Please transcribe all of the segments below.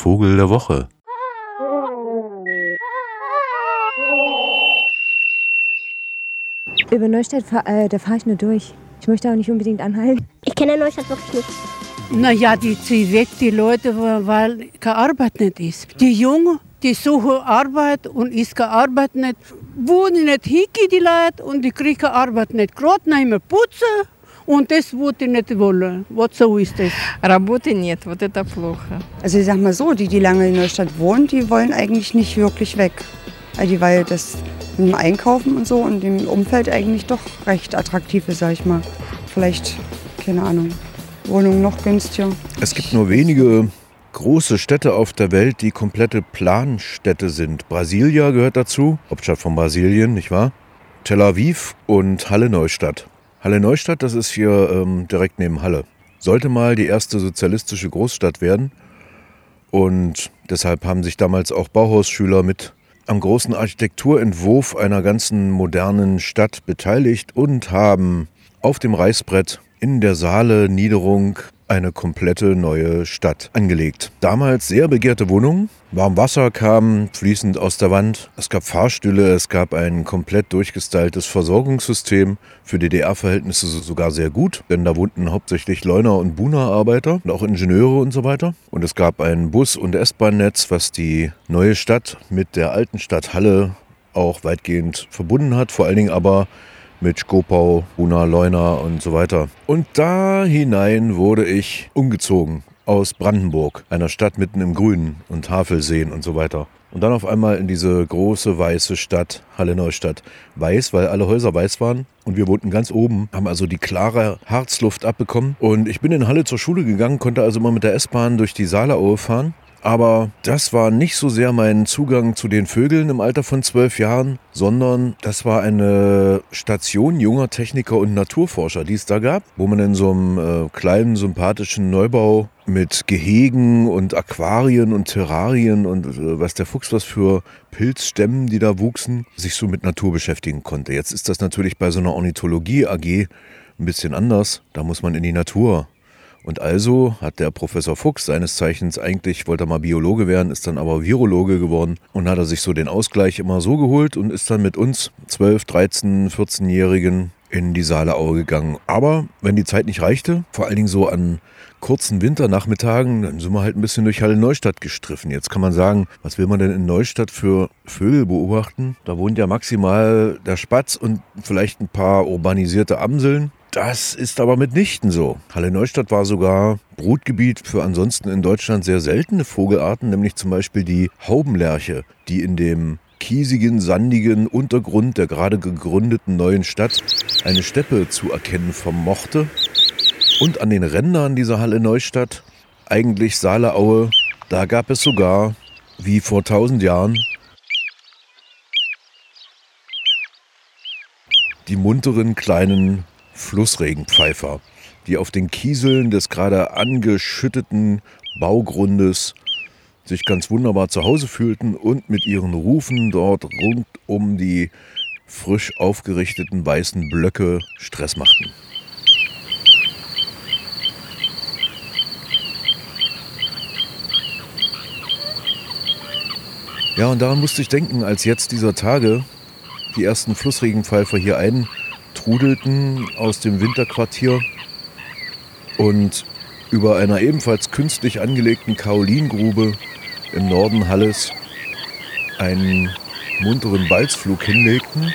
Vogel der Woche. Über Neustadt da fahre ich nur durch. Ich möchte auch nicht unbedingt anhalten. Ich kenne Neustadt wirklich nicht. Naja, die ziehen weg, die Leute, weil keine Arbeit nicht ist. Die Jungen, die suchen Arbeit und ist keine Arbeit nicht. Wohnen nicht hingehen die Leute und die kriegen keine Arbeit nicht. Gerade nicht mehr putzen und das wollte ich nicht wollen. Was so ist das? Работы нет, вот это плохо. Also ich sag mal so, die lange in Neustadt wohnen, die wollen eigentlich nicht wirklich weg. Weil das mit dem Einkaufen und so und dem Umfeld eigentlich doch recht attraktiv ist, sag ich mal. Vielleicht, keine Ahnung, Wohnungen noch günstiger. Es gibt nur wenige große Städte auf der Welt, die komplette Planstädte sind. Brasilia gehört dazu, Hauptstadt von Brasilien, nicht wahr? Tel Aviv und Halle-Neustadt. Halle-Neustadt, das ist hier direkt neben Halle. Sollte mal die erste sozialistische Großstadt werden. Und deshalb haben sich damals auch Bauhausschüler mit am großen Architekturentwurf einer ganzen modernen Stadt beteiligt und haben auf dem Reißbrett in der Saale-Niederung eine komplette neue Stadt angelegt. Damals sehr begehrte Wohnungen. Warmwasser kam fließend aus der Wand. Es gab Fahrstühle, es gab ein komplett durchgestyltes Versorgungssystem. Für DDR-Verhältnisse sogar sehr gut, denn da wohnten hauptsächlich Leuner- und Buhner-Arbeiter und auch Ingenieure und so weiter. Und es gab ein Bus- und S-Bahn-Netz, was die neue Stadt mit der alten Stadt Halle auch weitgehend verbunden hat. Vor allen Dingen aber mit Skopau, Buna, Leuna und so weiter. Und da hinein wurde ich umgezogen aus Brandenburg, einer Stadt mitten im Grünen und Havelseen und so weiter. Und dann auf einmal in diese große weiße Stadt, Halle-Neustadt. Weiß, weil alle Häuser weiß waren und wir wohnten ganz oben, haben also die klare Harzluft abbekommen. Und ich bin in Halle zur Schule gegangen, konnte also mal mit der S-Bahn durch die Saaleaue fahren. Aber das war nicht so sehr mein Zugang zu den Vögeln im Alter von 12 Jahren, sondern das war eine Station junger Techniker und Naturforscher, die es da gab, wo man in so einem kleinen, sympathischen Neubau mit Gehegen und Aquarien und Terrarien und was der Fuchs was für Pilzstämmen, die da wuchsen, sich so mit Natur beschäftigen konnte. Jetzt ist das natürlich bei so einer Ornithologie-AG ein bisschen anders. Da muss man in die Natur. Und also hat der Professor Fuchs, seines Zeichens eigentlich, wollte er mal Biologe werden, ist dann aber Virologe geworden und hat er sich so den Ausgleich immer so geholt und ist dann mit uns 12-, 13-, 14-Jährigen in die Saaleaue gegangen. Aber wenn die Zeit nicht reichte, vor allen Dingen so an kurzen Winternachmittagen, dann sind wir halt ein bisschen durch Halle-Neustadt gestriffen. Jetzt kann man sagen, was will man denn in Neustadt für Vögel beobachten? Da wohnt ja maximal der Spatz und vielleicht ein paar urbanisierte Amseln. Das ist aber mitnichten so. Halle-Neustadt war sogar Brutgebiet für ansonsten in Deutschland sehr seltene Vogelarten, nämlich zum Beispiel die Haubenlerche, die in dem kiesigen, sandigen Untergrund der gerade gegründeten neuen Stadt eine Steppe zu erkennen vermochte. Und an den Rändern dieser Halle-Neustadt, eigentlich Saaleaue, da gab es sogar, wie vor 1000 Jahren, die munteren kleinen Flussregenpfeifer, die auf den Kieseln des gerade angeschütteten Baugrundes sich ganz wunderbar zu Hause fühlten und mit ihren Rufen dort rund um die frisch aufgerichteten weißen Blöcke Stress machten. Ja, und daran musste ich denken, als jetzt dieser Tage die ersten Flussregenpfeifer hier trudelten aus dem Winterquartier und über einer ebenfalls künstlich angelegten Kaolingrube im Norden Halles einen munteren Balzflug hinlegten.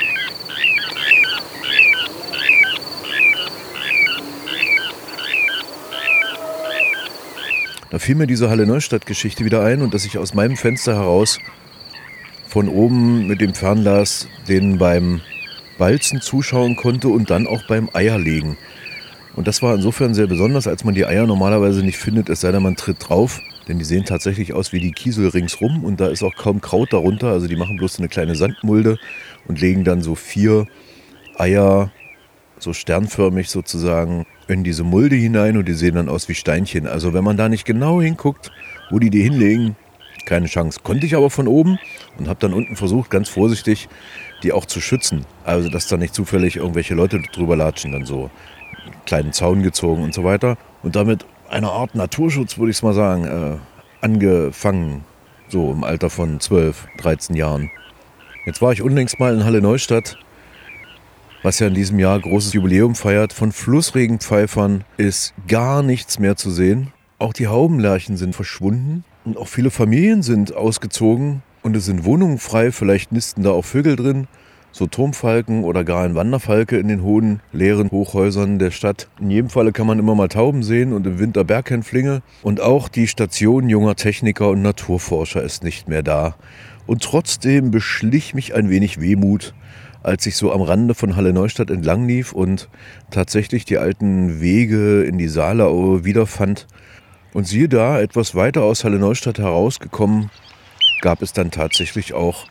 Da fiel mir diese Halle-Neustadt-Geschichte wieder ein und dass ich aus meinem Fenster heraus von oben mit dem Fernglas denen beim Balzen zuschauen konnte und dann auch beim Eierlegen. Und das war insofern sehr besonders, als man die Eier normalerweise nicht findet, es sei denn, man tritt drauf. Denn die sehen tatsächlich aus wie die Kiesel ringsrum und da ist auch kaum Kraut darunter. Also die machen bloß eine kleine Sandmulde und legen dann so 4 Eier, so sternförmig sozusagen, in diese Mulde hinein und die sehen dann aus wie Steinchen. Also wenn man da nicht genau hinguckt, wo die hinlegen, keine Chance. Konnte ich aber von oben und habe dann unten versucht, ganz vorsichtig, die auch zu schützen. Also dass da nicht zufällig irgendwelche Leute drüber latschen, dann so einen kleinen Zaun gezogen und so weiter. Und damit eine Art Naturschutz, würde ich es mal sagen, angefangen, so im Alter von 12, 13 Jahren. Jetzt war ich unlängst mal in Halle Neustadt, was ja in diesem Jahr großes Jubiläum feiert. Von Flussregenpfeifern ist gar nichts mehr zu sehen. Auch die Haubenlerchen sind verschwunden und auch viele Familien sind ausgezogen und es sind Wohnungen frei. Vielleicht nisten da auch Vögel drin, so Turmfalken oder gar ein Wanderfalke in den hohen, leeren Hochhäusern der Stadt. In jedem Falle kann man immer mal Tauben sehen und im Winter Berghänflinge. Und auch die Station junger Techniker und Naturforscher ist nicht mehr da. Und trotzdem beschlich mich ein wenig Wehmut, als ich so am Rande von Halle Neustadt entlang lief und tatsächlich die alten Wege in die Saalaue wiederfand. Und siehe da, etwas weiter aus Halle Neustadt herausgekommen, gab es dann tatsächlich auch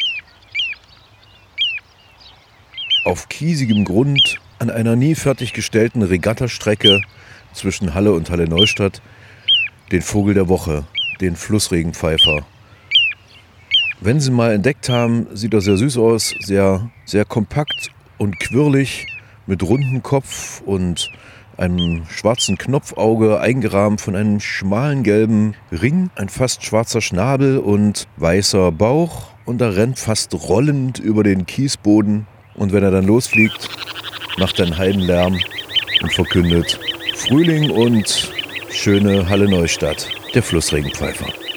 auf kiesigem Grund an einer nie fertiggestellten Regattastrecke zwischen Halle und Halle Neustadt den Vogel der Woche, den Flussregenpfeifer. Wenn Sie ihn mal entdeckt haben, sieht er sehr süß aus, sehr, sehr kompakt und quirlig, mit rundem Kopf und einem schwarzen Knopfauge, eingerahmt von einem schmalen gelben Ring, ein fast schwarzer Schnabel und weißer Bauch. Und er rennt fast rollend über den Kiesboden. Und wenn er dann losfliegt, macht er einen Heidenlärm und verkündet Frühling und schöne Halle Neustadt, der Flussregenpfeifer.